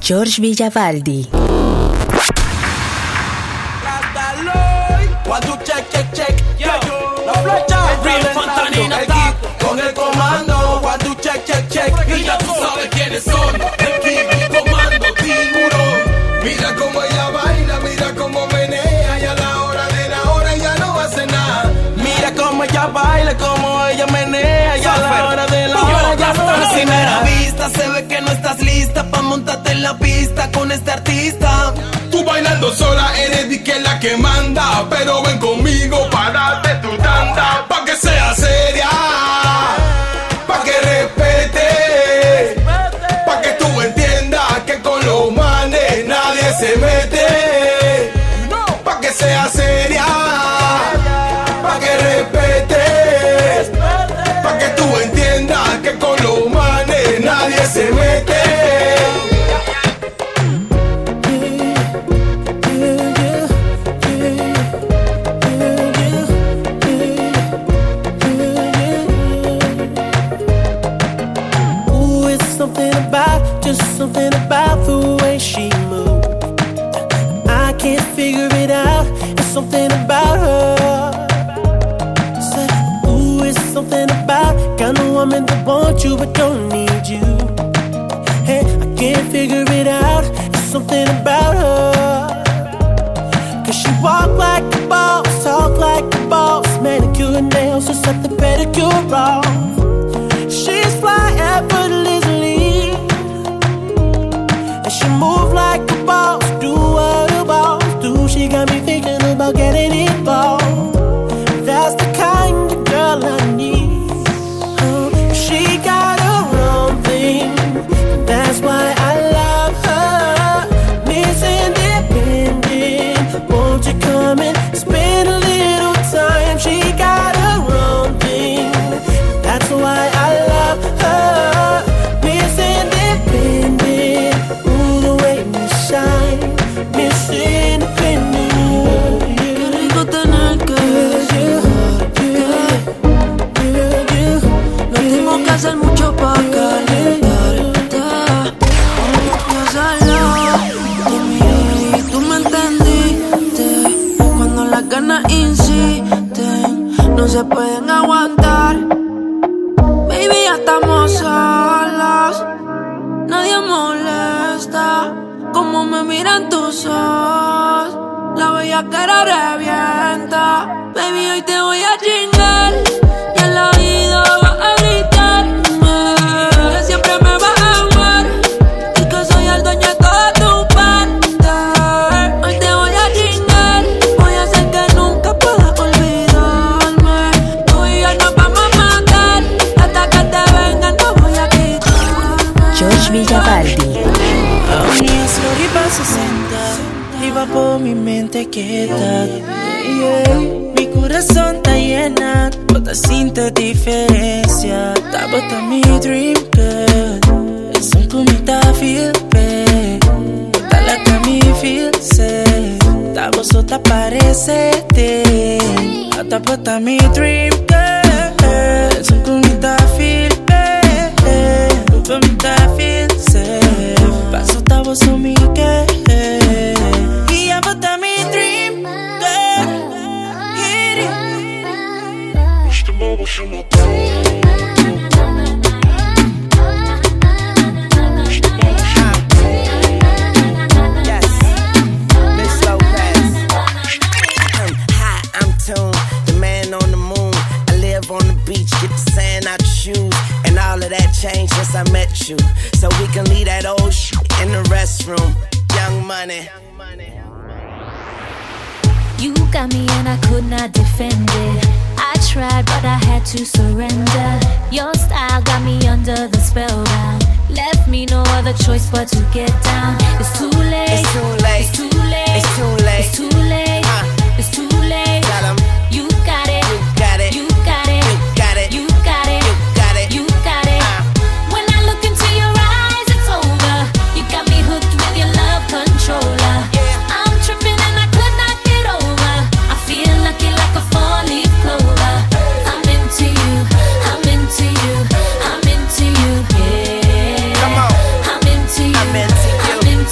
George Villavaldi. La flecha, el geek con el comando. One, two, check, check, check. Y ya tú sabes quiénes son. El geek, el comando, tiburón. Mira cómo ella baila, mira cómo menea. Y a la hora de la hora ya no hace nada. Mira cómo ella baila, cómo ella menea. Y a la hora de la hora ya no hace nada. Primera vista se ve que no estás lista pa' montarte en la pista con este artista. Tú bailando sola eres di que la que manda. Pero ven conmigo para darte tu tanda. Pa' que sea seria, pa' que respete, pa' que tú entiendas que con los manes nadie se mete. Pa' que sea seria, pa' que respete, pa' que tú entiendas que con los manes nadie se mete. Something about the way she moves, I can't figure it out. It's something about her. Say, ooh, it's something about kind of woman that wants you but don't need you. Hey, I can't figure it out. It's something about her. Cause she walk like a boss, talk like a boss, manicure and nails, just set the pedicure off. She's fly effortlessly. She move like a boss, do what a boss do. She got me thinking about getting involved. That's the kind of girl I need. She got her own thing, that's why I love her. Miss Independent, won't you come and spend a little time? She got her own thing, that's why I love her. Miss Independent, shine, Miss Independent. Qué rico tener que no tengo que hacer mucho pa' calentarte. Yo solo te miré y tú me entendiste. Cuando las ganas insisten, no se pueden aguantar. Baby, ya estamos solas, nadie molesta. Como me miran tus ojos, la bellaquera revienta. Baby, hoy te voy a chingar y al oído vas a gritarme que siempre me vas a amar y que soy el dueño de toda tu parte. Hoy te voy a chingar, voy a hacer que nunca puedas olvidarme. Tú y yo nos vamos a matar, hasta que te vengan no voy a quitarme. George Villavaldi. Lo riba 60 y va por mi mente quieta. Mi corazón está llena, toda sinto diferencia. Tá bota mi dream girl, es un comita feel bad. Tá la que me feel safe, tá vos tá parece te. Tá bota mi dream girl, es un comita feel bad. Un comita feel safe, paso tá vos mi que. Y ya bota mi dream girl. Changed since I met you, so we can leave that old shit in the restroom. Young Money. You got me and I could not defend it. I tried but I had to surrender. Your style got me under the spellbound. Left me no other choice but to get down. It's too late. It's too late. It's too late. It's too late. It's too late. It's too late. Tell 'em. You got it. You got it. You got it. You got it. You got it. You got it. You got it. When I look into your eyes, it's over. You got me hooked with your love controller. I'm tripping and I could not get over. I feel lucky like a four-leaf clover. I'm into you. I'm into you. I'm into you. Yeah. Come on. I'm into you. I'm into you. I'm into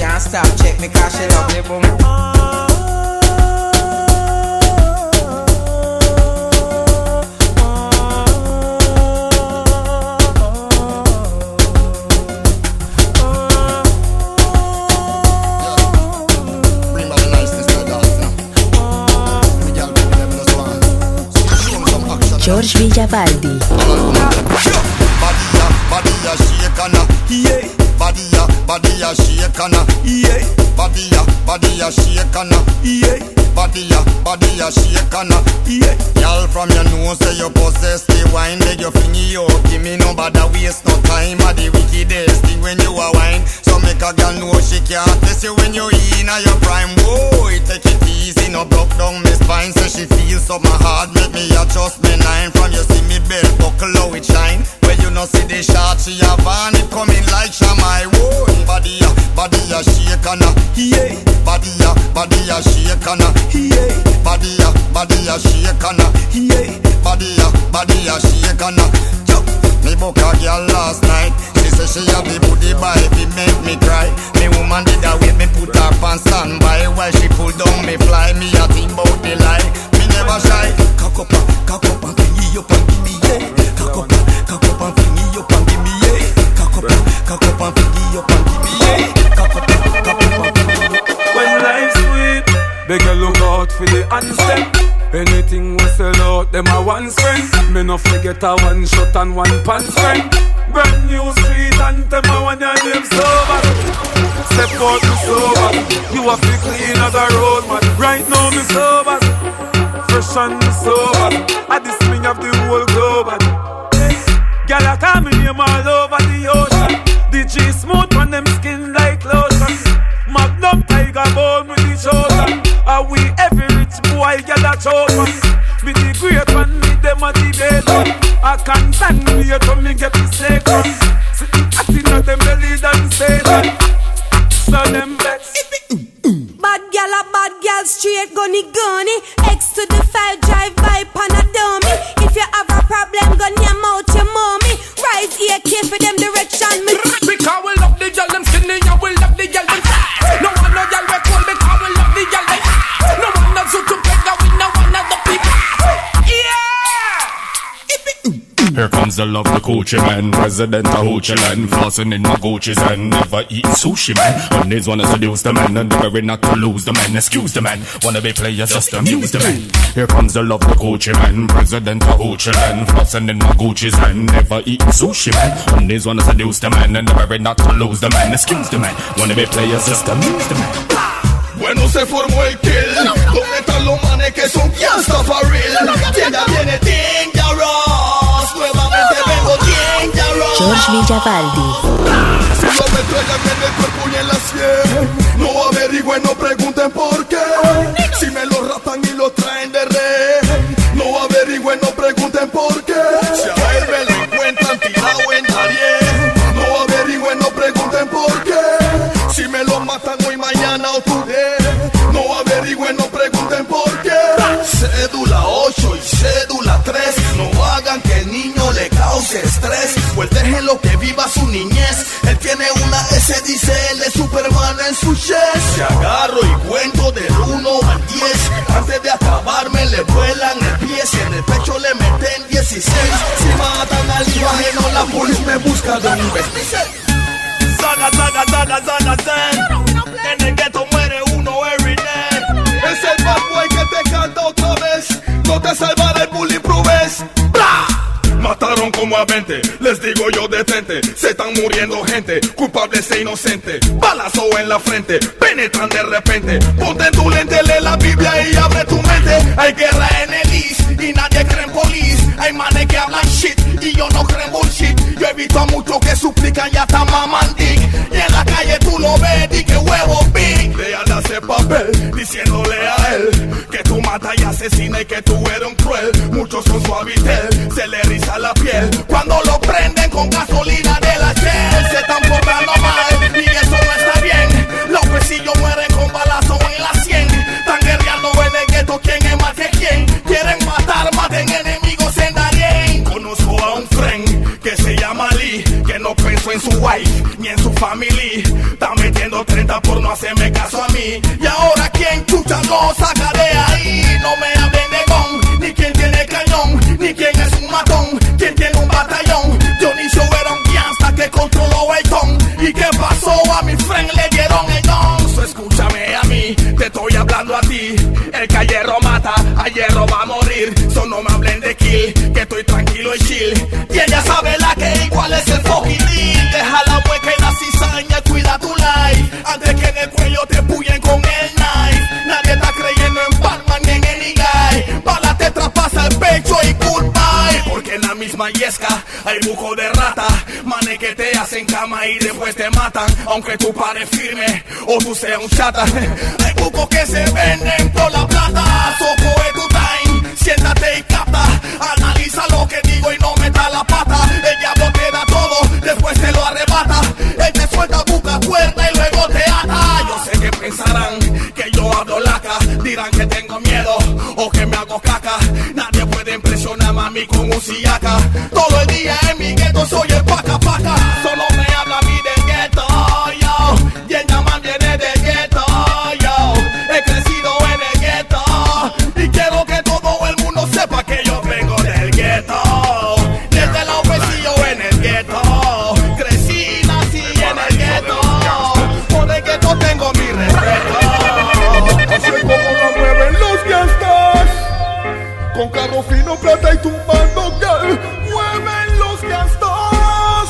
can't stop. Check me cause she love me boom. George Villavaldi. Body a shake and yeah. Body a shake and yeah. Body a shake and yeah. Body a shake and yeah. Y'all from your nose say you possess the wine. Beg your finger up, give me no bother waste no time. At the wickedest thing when you a wine. So make a girl know she can't test you when you in a your prime. Boy, take it easy, no broke down me spine. So she feels so my heart make me adjust me nine. From you see me belt buckle how it shine. When you no see the shot she have on it coming like Shamai. Whoa, body a shake and yeah. Body a shake and yeah. Body a shake and yeah. Body a shake and me book a girl last night. She say she have the booty by it make me cry. Me woman did that with me put her pants on by. While she pull down me fly. Me a think about the lie. Me never shy. Cock up and fling up and give me yeah. Cock up and fling up and give me yeah. Cock up and fling up and give me yeah. Cock up and fling up. When life's sweet, beg you look out for the answer. Anything we sell out, them a one friend. Me no forget a one shot and one pants friend. Brand new street and them a one your name sober. Step out me sober. You a fi clean as a road man. Right now me sober. Fresh and sober. At this me have the whole globe. Girl I call me name all over the ocean. The G smooth on them skin like lotion. Magnum Tiger bone with the chosen. Are we every rich boy get a chosen? Me the great one, me them a debate one. I can't stand me to me get the snake one. Sitting at in them belly than Satan. So them vex. Bad girl, straight gunny. X to the 5 drive by Panadomi. If you have a problem, gun your mouth, your mommy. Rise AK for them direction. Because we love the girl, them skinny, and we love the girl, them fat. No one no girl we cool because we love the girl, them fat. No one no suit to pega with no one of the people. Yeah! Here comes the love, the Gucci man, president of Gucci land, flossing in my Gucci's and never eating sushi man. One days wanna seduce the man, and never not to lose the man. Excuse the man, wanna be players just amuse the man. Here comes the love, the Gucci man, president of Gucci land, flossing in my Gucci's and never eating sushi man. One days wanna seduce the man, and never not to lose the man. Excuse the man, wanna be players just amuse the man. Bueno, se formó el kill. ¿Dónde están los manes que son gangsta for real? Tienda viene Dangerous. Nuevamente vengo Dangerous. George Villavaldi. Si lo me traigan en el cuerpo y en la sien, no averigüen, no pregunten por qué. Si me lo rapan y lo traen de rehén, no averigüen, no pregunten por qué. Si a él me lo encuentran tirado en Darien, no averigüen, no pregunten por qué. Si me lo matan hoy, mañana o today, no averigüen, no pregunten por qué. Cédula 8 y cédula 3, no hagan que el niño le cause estrés, pues déjenlo que viva su niñez. Él tiene una S, dice él es Superman en su chest. Si agarro y cuento del 1 al 10, antes de acabarme le vuelan el pie. Si en el pecho le meten 16, si matan al hijo ajeno la policía me busca de un vez. Zaga, en el ghetto muere uno every day. Es el bad boy que te canta otra vez. No te salvará el bulletproof vest. Mataron como a 20, les digo yo detente. Se están muriendo gente, culpables e inocentes. Balazo en la frente, penetran de repente. Ponte en tu lente, lee la Biblia y abre tu mente. Hay guerra en el East y nadie cree en police. Hay manes que hablan shit y yo no creo en bullshit. Yo he visto a muchos que suplican y hasta maman dick. Y en la calle tú lo ves y que huevo big. Léale ese papel diciéndole a él que tú matas y asesinas y que tú eres un cruel. Muchos con su habitel se le riza la piel cuando lo prenden con gasolina de la Shell. Se están portando mal y eso no está bien. Los pesillos mueren con balazo en la 100. Están guerreando en el gueto, quién es más que quién. Quieren matar, maten enemigos en Darien. Conozco a un friend que se llama Lee, que no pensó en su wife ni en su family. Está metiendo 30 por no hacerme caso a mí. Y ahora quien chucha lo saca de ahí. No me hablen de gon, ni quien tiene cañón, ni quien es un matón, quien tiene un batallón. Dionisio era un gangsta que controló el ton. ¿Y qué pasó? A mi friend le dieron el don. So escúchame a mí, te estoy hablando a ti. El que a hierro mata, a hierro va a morir. So no me hablen de kill, que estoy tranquilo y chill. Y ella sabe la que igual es el fucking deal. Deja la hueca y la cizaña, cuida tu life. Antes que en el cuello te puyen con el knife. Nadie está creyendo en Batman ni en any guy. Bala te traspasa el pecho y goodbye. Porque en la misma yesca hay buco de rata. Manes que te hacen cama y después te matan. Aunque tú pares firme o tú seas un chata. Hay bucos que se venden por la plata. So coge tu time, siéntate y capta. Analiza lo que digo y no meta la pata. El diablo te da todo, después te lo arrebata. Él te suelta, busca cuerda y luego te ata. Yo sé que pensarán que yo hablo laca. Dirán que tengo miedo o que me hago caca. Nadie puede impresionar a mí con un sillaca. Todo el día en mi gueto soy el paca paca. Solo me habla a mí del gueto, yo. Y el Yaman viene del gueto, yo. He crecido en el gueto y quiero que todo el mundo sepa que yo vengo del gueto. Desde la obesillo en el gueto. Crecí, nací en el gueto. Por el gueto tengo mi respeto. Así es como la mueven los gangstas. Con carro fino, plata y tumbando, girl. Mueven los gangstas.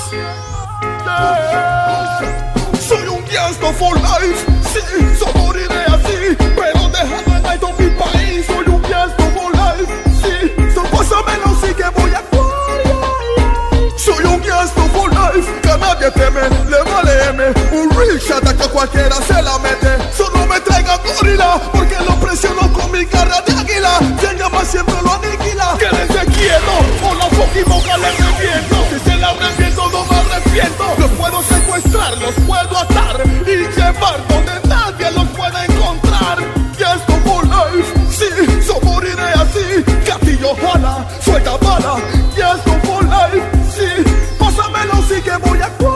Yeah. Soy un gangsta for life. Sí, so moriré así, pero dejando en alto mi país. Soy un gangsta for life. Sí, so pásamelo, sí que voy a actuar. Soy un gangsta for life. Que a nadie teme, le vale M. Un real shot a que cualquiera se la mete. Solo me traigan gorila, porque lo presiono con mi garra de águila. Llega más siempre lo aniquila. Quédense quietos, o la fucking boca le reviento. Si se la arrepiento, no me arrepiento. Los puedo secuestrar, los puedo atar y llevar donde nadie los pueda encontrar. Y esto for life, sí, so moriré así. Gatillo jala, suelta bala. Y esto for life, sí, pásamelo, sí que voy a actuar.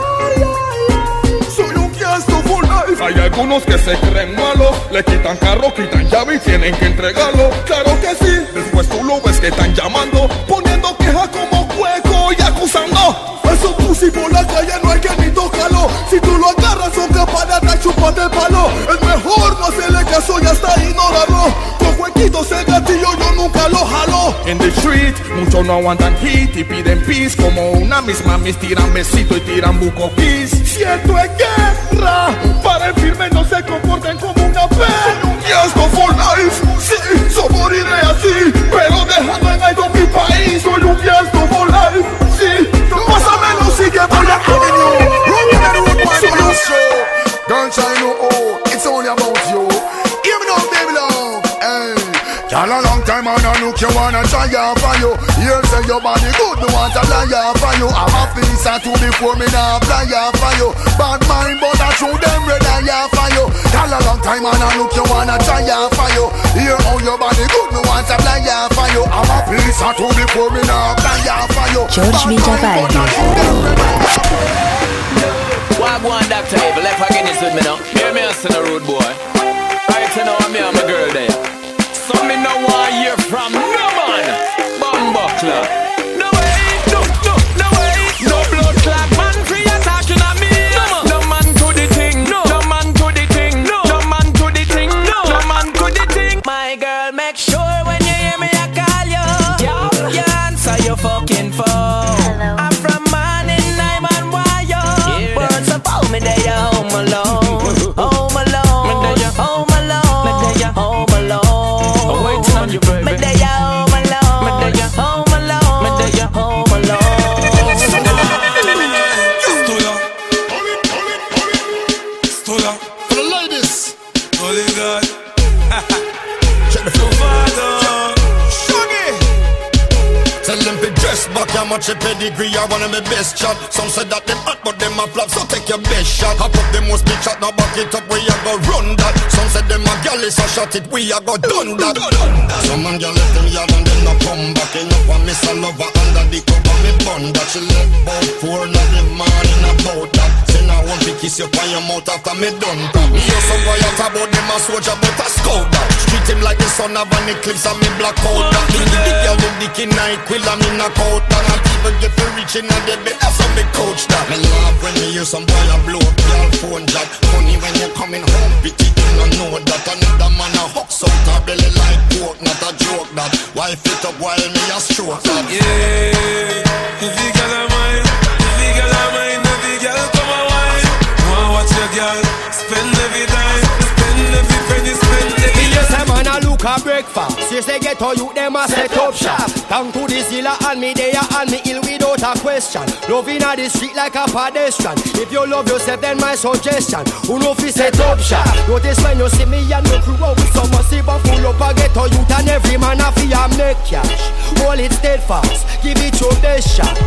Soy un gangsta for life. Hay algunos que se creen malos, le quitan carro, quitan llave y tienen que entregarlo. Claro que sí, después tú lo ves que están llamando, poniendo queja como hueco y acusando. Esos pussy por la calle no hay que ni tocarlo. Si tú lo agarras son capaces de chuparte el palo. Es mejor no hacerle caso y hasta ignorarlo. Con huequitos el gatillo yo nunca lo jalo. En the street muchos no aguantan hit y piden peace. Como una misma mis tiran besito y tiran buco kiss. Siento en guerra, paren firme, no se comporten como una vez. Soy un gangsta for life, sí, so moriré así, pero dejando en alto mi país. Soy un gangsta for life, sí, pásamelo, sí que voy a Don't try no oh, it's only about you. Hear me now, baby love. Hey, y'all a long time and I look you wanna try out for you. Here say your body good, me want to fly out for you. I'm a piece of two before me now fly out for you. Bad mind but I show them red eye out for you. Y'all a long time and I look you wanna try out for you. Here how your body good, me want to fly out for you. I'm a piece of two before me now fly out for you. George Villavaldi. Why go on Dr. Evil? If I get this with me now, hear me as a rude boy. Right now, me and my girl there. So me no want hear from no man. Bumbuckler. No way, no way. No blood clot man free attacking at me. No man to the thing. No man to the thing. No man to the thing. No man to the thing. My girl, make sure when you hear me, I call you. You answer your fucking phone. I'm from morning, I'm on wire. Words about me, they are home alone. Home alone. Home alone. Home alone. I'm waiting on you, baby. Me they are home alone. Home alone. match your pedigree, I want them the best shot. Some said that them hot, but them a flop, so take your best shot. Hop up them most big shot, now back it up, we a go run that. Some said them a gal is a shot it, we a go done that. Some man gal left them yard and them no come back. Enough a miss a lover under the cover, me bun that. She left about 4 in the morning about that. Say now I want to kiss you by your mouth after me done that. Me hear some boy out about them a soldier, but a scout that. Treat him like the son of an eclipse and me black out that. The girl with the king night quill and me knock out that. And people get for reaching and they bet that's on me coach that. Me laugh when me hear some boy a blow up your phone jack. Funny when you coming home, pity you don't know that. Another man a hooks out her belly like pork, not a joke that. Wife it up while me a stroke that. Yeah, if you got a mind, if you got a mind, if you got come a wine. Wanna watch your girl, spend every time, spend every penny, spend every yes, a man a look a breakfast. Since they get to you, them a set up shop. Down to the zilla and me there and me ill without a question. Loving at the street like a pedestrian. If you love yourself, then my suggestion, who know fi set up shop. Notice when you see me and me crew out with some massive and full up a get to youth and every man a fi a make cash. Hold it steadfast, give it your best shot.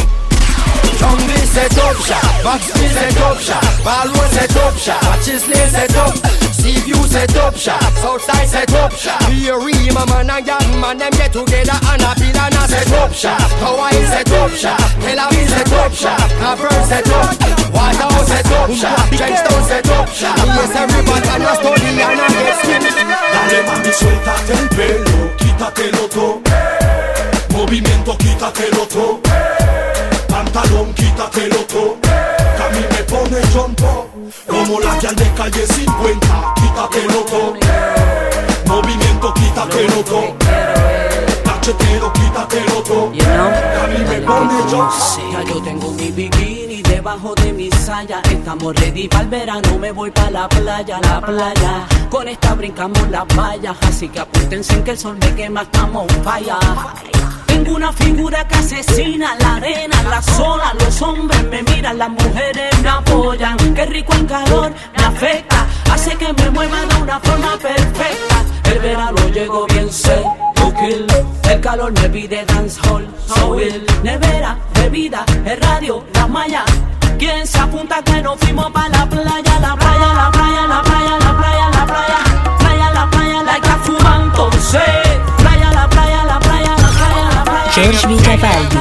Jungle set up shop, Backspin set up shop, Ballroom set up shop, Chisley set up, Seaview set up shop, Southside set up shop. Here we man and young man them get together and a bill and a set up shop. Hawaii set up shop, Tel Aviv set up shop, Cavern set up, Waterhouse set up shop, Trenchtown set up shop. Yes, everybody can just study and a get skin. Dale mami, suéltate el pelo, quítatelo todo. Movimiento, quítatelo todo. Pantalón, quítatelo todo. Que a mí me pone jumpo. Como la que al de calle 50. Quítatelo todo. Movimiento, quítatelo todo. Cachetero, quítatelo todo. Que a mí me pone jumpo. Ya yo tengo mi bikini debajo de mi saya. Estamos ready para el verano, me voy para la playa, la playa. Con esta brincamos las vallas, así que apúntense en que el sol me quema, estamos falla. Tengo una figura que asesina la arena, la sola, los hombres me miran, las mujeres me apoyan. Qué rico el calor, me afecta, hace que me mueva de una forma perfecta. El verano llegó bien seco, el calor me pide dancehall, soul, nevera, bebida, el radio, la malla. ¿Quién se apunta que nos fuimos pa' la playa, la playa, la playa, la playa, la playa, la playa, playa, la playa, la que fuman con sed, playa, la playa, la playa, la playa, la playa. George Villavaldi.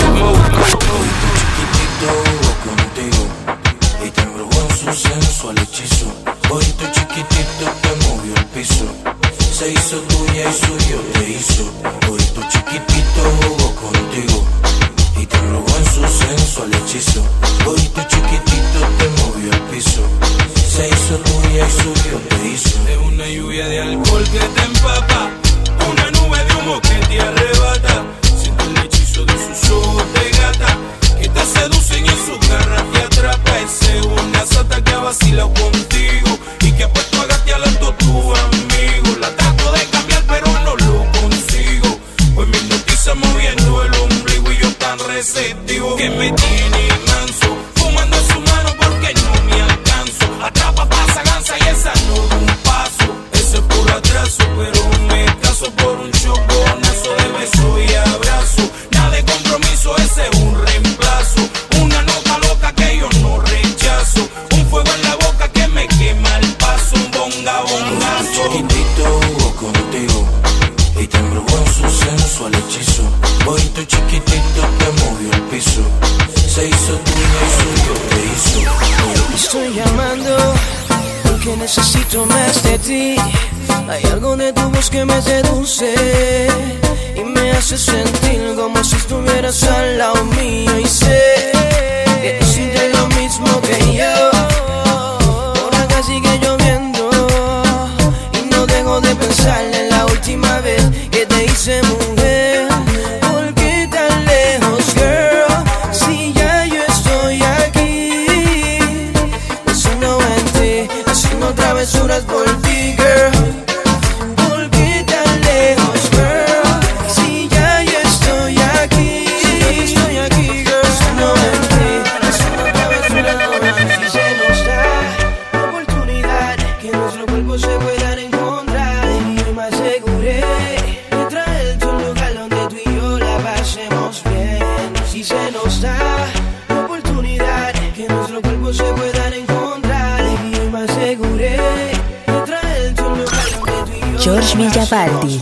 Chiquitito contigo y te embrujó en su sensual hechizo. Hoy tu chiquitito te movió el piso, se hizo tuya y suyo te hizo. Hoy tu chiquitito jugó contigo y te embrujó en su sensual hechizo. Hoy tu chiquitito te movió el piso, se hizo tuya y suyo te hizo. Es una lluvia de alcohol que te empapa, una nube de humo que te arrebata. Siento el hechizo de sus ojos de gata que te seducen y en sus garras te atrapa. Ese es una sata que ha vacilado contigo y que ha puesto a gatear a todos tus amigos. La trato de cambiar pero no lo consigo, pues me hipnotiza moviendo el ombligo y yo tan receptivo que me tiene manso, fumando en su mano porque no me alcanzo. Atrapa, pasa, gansa y esa no da un paso. Ese es por atraso, pero me caso por un choconazo de beso y abrazo. Nada de compromiso, ese es un reemplazo. Una nota loca que yo no rechazo. Un fuego en la boca que me quema el paso. Un bonga, bongazo. Chiquitito jugó contigo y te embrujó en su sensual hechizo. Hoy tu chiquitito te movió el piso, se hizo tuya y suyo te hizo. Estoy llamando porque necesito más de ti. Hay algo de tu voz que me seduce y me hace sentir como si estuvieras al lado mío. Y sé que tú sientes lo mismo que yo. Por acá sigue lloviendo y no dejo de pensar en la última vez que te hice mujer. ¿Por qué tan lejos, girl? Si ya yo estoy aquí, pensando en ti, haciendo travesuras por ti, girl. ¿Por qué tan lejos, girl? Si ya yo estoy aquí, girl, pensando en ti, haciendo travesuras por ti. Si se nos da la oportunidad que nuestros cuerpos se puedan encontrar, y yo me aseguré de traerte a un lugar donde tú y yo la pasemos bien. oportunidad que nuestros cuerpos se puedan encontrar. Y hoy me aseguré de traer el sol local donde tú y yo. George Villavaldi.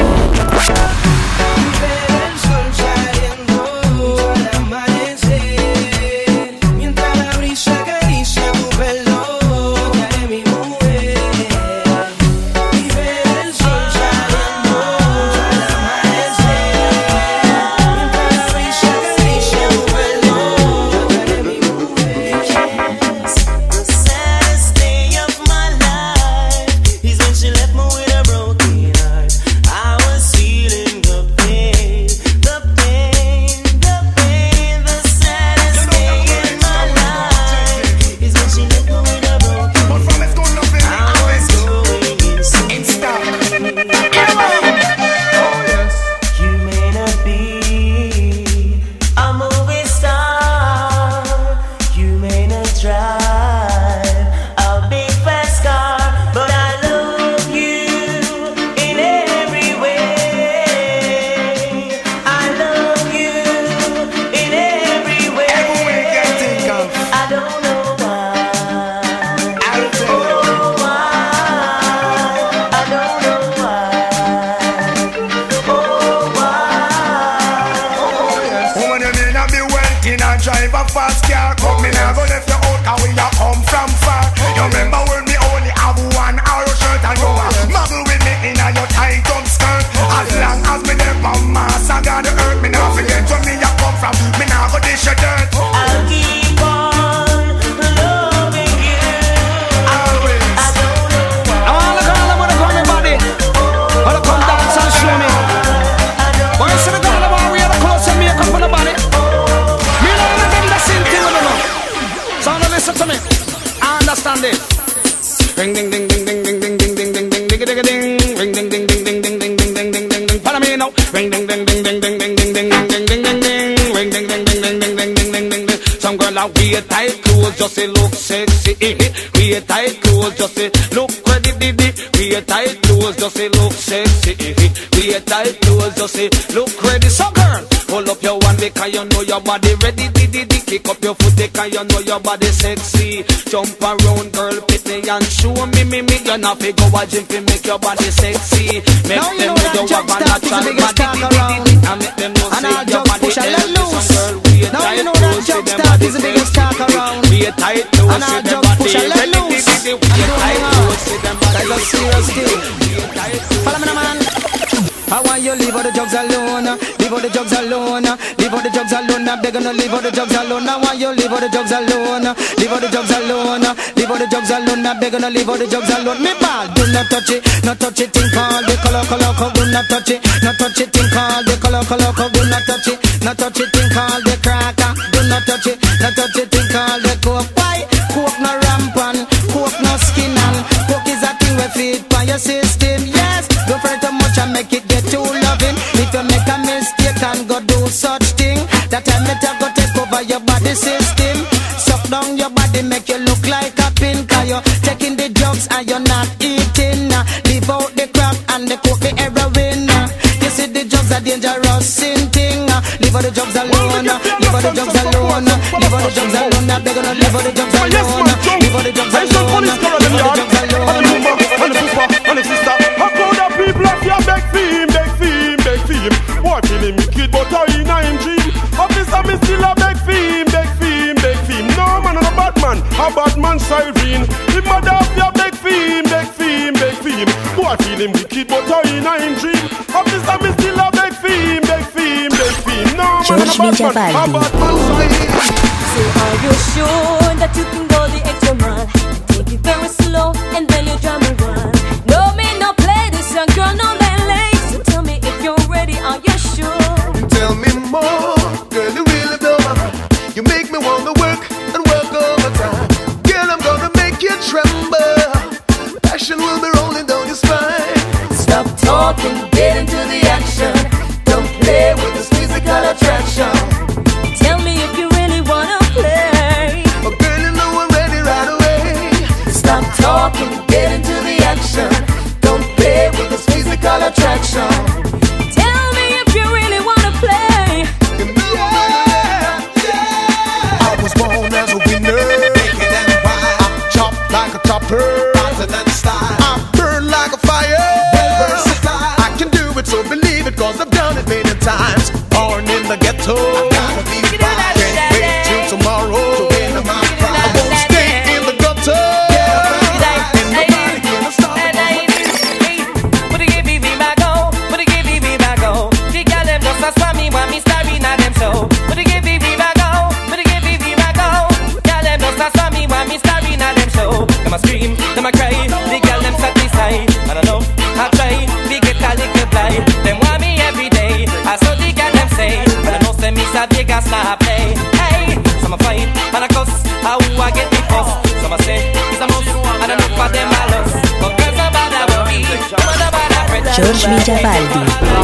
Wear tight clothes just to look sexy. Wear tight clothes just to look ready. Wear tight clothes just to look sexy. Wear tight clothes just to look ready. So girl, hold up your one because you know your body ready. Kick up your foot because you know your body sexy. Jump around, girl, pit me and show me. You're not fi go a gym fi make your body sexy. Make now them know you have a natural body. And make them know say your body healthy. Now you know that Jumpstart is the biggest talk around. We are tight to and our jump push a let loose. We are tight to that's a serious thing. Follow me now, man. I want you leave all the drugs alone. Leave all the drugs alone. Leave all the drugs alone. I'm begging to leave all the drugs alone. I want you leave all the drugs alone. Leave all the drugs alone. Leave all the drugs alone. I'm begging to leave all the drugs alone. Me ball, do not touch it. Not touch it. Think all the color. Do not touch it. Not touch it. Think all the color. Do not touch it. Not touch it. Think all the cracker. Do not touch it. Not touch it. Think all the coke. Why? Coke no rampant. Coke no skin and coke is a thing we feed for your system. Yes. Don't fret too much and make it get too loving. If you make a mistake and go do such thing, that time it go take over your body system. Suck down your body, make you look like a pin. Cause you're taking the drugs and you're not eating. Leave out the crack and the coke, the heroin. You see the drugs are dangerous sin thing. Leave all the drugs alone. Leave all the drugs alone. Leave all the drugs alone. They're gonna leave all the drugs alone. Leave all the drugs alone. Leave all the drugs alone. And the sister, how could the people of your beg for him? Boy, feeling wicked, but I in a dream. Officer, me still a beg for him. No man, a bad man siren. The mother of your beg for him. Boy, feeling wicked, but I in a dream. Officer, me still a beg for him. No man, a bad man siren. So are you sure that you can go the extra mile? Take it very slow and then you drum and run. No me no play this young girl, no late. So tell me if you're ready, are you sure? Tell me more, girl, you really blow my mind. You make me wanna work and work overtime. Girl, I'm gonna make you tremble. Passion will be rolling down your spine. Stop talking, get into the action. Don't play with this physical attraction. Tell me if you really wanna play. Oh girl, you know I'm ready right away. Stop talking, get into the action. Don't play with this physical attraction. Tell me if you really wanna play. You know I'm ready. George Villavaldi.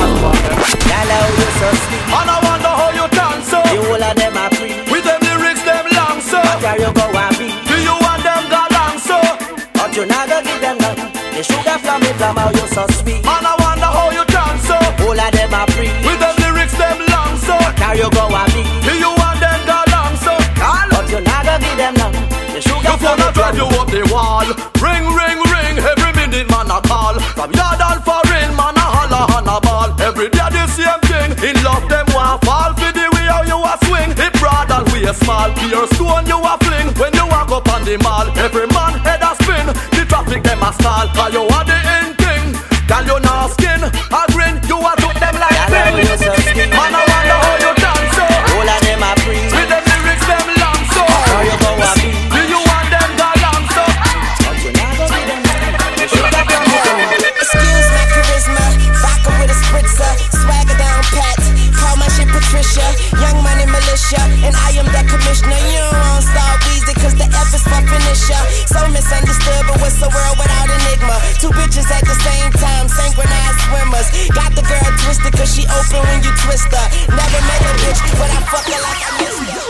And I wonder how you dance so. The whole of them are free. With them lyrics, them long so. Where you go and be. Do you want them go long so? But you not gonna give them none. The sugar from me from how you so sweet. And I wonder how you dance so. Whole of them are free. With them lyrics, them long so. Where you go and be. Do you want them go long so? But you not gonna give them none. The sugar Your from phone me a drive you up the wall. Ring, ring, ring. Every minute man a call. From yard and foreign man a holler and a ball. Every day the same thing. In love them want fall. For the way how you a swing. Hip broad and we a small. Pure stone you a fling. When you walk up on the mall. Every man head a spin. The traffic them a stall. Cause you are the end thing. Girl you not skin. A grin. You a took them like pin. Man I wonder how you dance so. All of them are free. With them lyrics them long so. How you go and be. Do you want them go long so? But you not gonna give them none. The sugar from me. Excuse my charisma, vodka with a spritzer, swagger down pat. Call my shit Patricia, young money militia, and I am that commissioner. You don't want style easy, cause the F is for finisher. So misunderstood, but what's the world without enigma? Two bitches at the same time, synchronized swimmers. Got the girl twisted, cause she open when you twist her. Never met a bitch, but I fuck her like I missed her.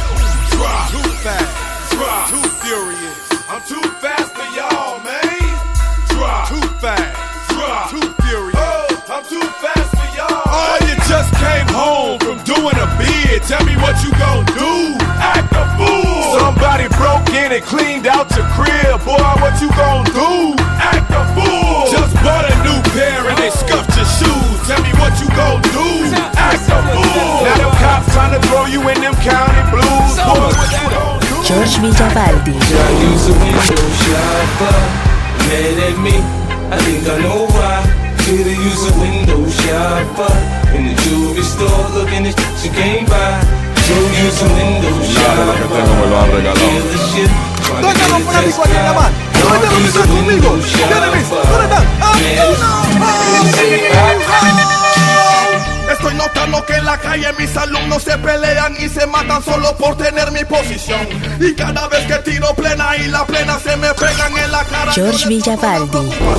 Too fast, too furious. I'm too fast for y'all, man. Too fast, too furious. Oh, I'm too fast for y'all. Oh, you just came home from doing a bid. Tell me what you gon' do. Act a fool. Somebody broke in and cleaned out your crib. Boy, what you gon' do? Act a fool. Just bought a new pair and they scuffed your shoes. Tell me what you gon' do. Act a fool. Now them cops trying to throw you in them county blues. Boy, what you gon' do? George Villavaldi. I use a window shopper. Mad at me, I think I know why. Here to use a window shopper. In the jewelry store looking at shit you can't buy. So use a window shopper. Feel the shit. Toca los fanáticos aquí en la mano. No me tengo que estar conmigo. Jeremy, ¿dónde están? Estoy notando que en la calle mis alumnos se pelean y se matan solo por tener mi posición. Y cada vez que tiro plena y la plena se me pegan en la cara. George Villavaldi.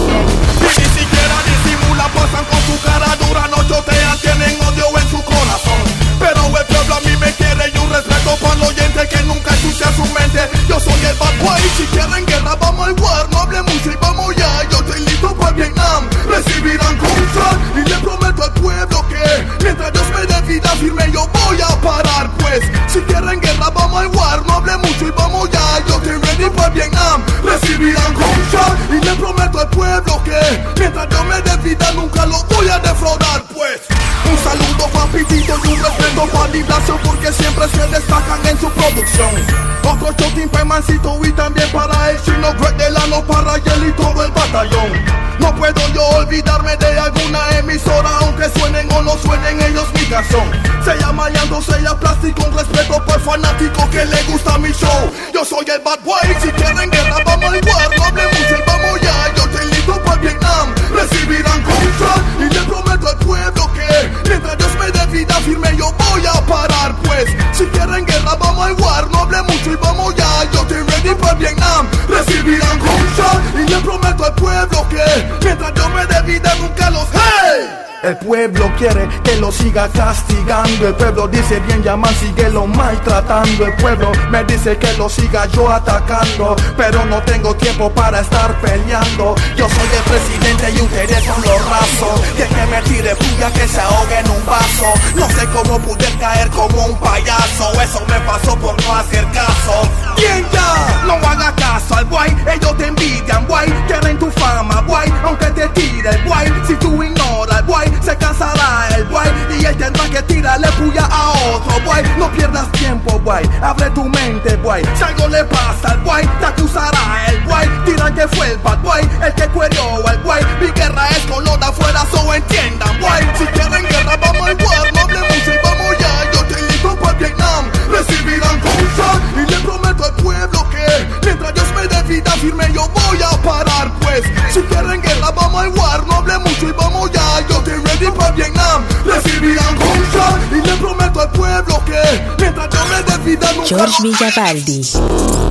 Y ni siquiera disimulan, pasan con su cara dura, no chotean, tienen odio en su corazón. Pero el pueblo a mí me quiere y un respeto para el oyente que nunca ensucia su mente. Yo soy el bad boy, si quieren guerra vamos al war. No hable mucho y vamos ya, yo estoy listo para Vietnam. Recibirán contra y le prometo al pueblo que mientras Dios me dé vida firme yo voy a parar. Pues si quieren guerra vamos al war. No hable mucho y vamos ya, yo estoy ready para Vietnam. Recibirán contra y le prometo al pueblo que mientras Dios me dé vida nunca lo voy a defraudar. Pues un saludo papitito y un respeto para Liblacio porque siempre se destacan en su producción. Otro shoting para Mancito y también para el chino Greg Delano, para Yel y todo el batallón. No puedo yo olvidarme de alguna emisora, aunque suenen o no suenen ellos mi canción. Se llama Yando Sella Plástico, un respeto por fanático que le gusta mi show. Yo soy el bad boy, si quieren guerra vamos al war. No hable mucho y vamos ya, yo estoy listo para Vietnam. Recibirán contra y le prometo al pueblo que mientras Dios me dé vida firme yo voy a parar. Pues si quieren guerra vamos al war. No hable mucho y vamos ya, yo estoy ready para Vietnam. Recibirán contra y le prometo al pueblo que mientras Dios me dé vida nunca los hey. El pueblo quiere que lo siga castigando. El pueblo dice bien llaman, sigue lo maltratando. El pueblo me dice que lo siga yo atacando, pero no tengo tiempo para estar peleando. Yo soy el presidente y ustedes son los rasos. Y el que me tire puya que se ahogue en un vaso. No sé cómo pude caer como un payaso. Eso me pasó por no hacer caso. Bien ya, no haga caso al guay. Ellos te envidian guay, quieren tu fama guay. Aunque te tire el guay, si tú ignoras el guay se cansará el guay y él tendrá que tirarle puya a otro guay. No pierdas tiempo guay, abre tu mente guay. Si algo le pasa al guay, te acusará el guay. Dirán que fue el bad guay, el que cuerió al guay. Mi guerra es con los de afuera, so entiendan guay. Si quieren guerra vamos al war, no hable mucho y vamos ya. Yo estoy listo para Vietnam. Recibirán contra y le prometo al pueblo que mientras Dios me dé vida firme yo voy a parar. Pues si quieren guerra vamos al war. No hable mucho y vamos ya, yo estoy ready para Vietnam. Recibirán contra y le prometo al pueblo que mientras Dios me dé vida nunca. George Villavaldi.